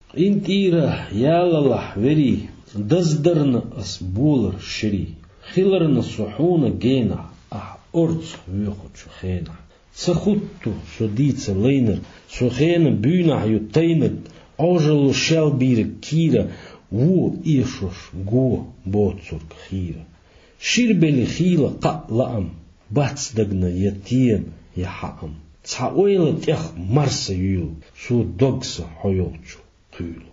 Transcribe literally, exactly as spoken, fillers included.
Интира ялалах вери даздарна ас булар шири хиларна сухуна гена ах орц вюхучу хена цахутту шодица лейнер сухена бюна ютайнет ожелу шелбира кира ву ишуш го боцурк хира ширбели хила qatla'am batsdagna yatiem yaham Цаойла тех марса юл, су догса хойовчу, тюл.